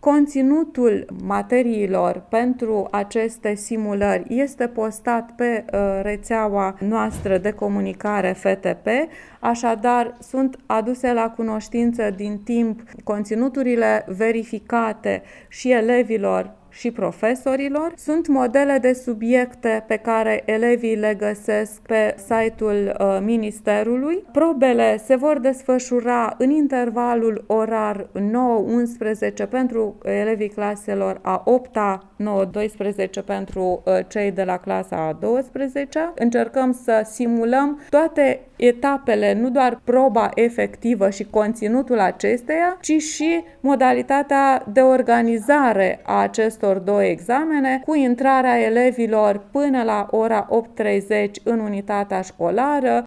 Conținutul materiilor pentru aceste simulări este postat pe rețeaua noastră de comunicare FTP, așadar sunt aduse la cunoștință din timp conținuturile verificate și elevilor și profesorilor. Sunt modele de subiecte pe care elevii le găsesc pe site-ul Ministerului. Probele se vor desfășura în intervalul orar 9-11 pentru elevii claselor a 8-a, 9-12 pentru cei de la clasa a 12-a. Încercăm să simulăm toate etapele, nu doar proba efectivă și conținutul acesteia, ci și modalitatea de organizare a acestor două examene, cu intrarea elevilor până la ora 8:30 în unitatea școlară,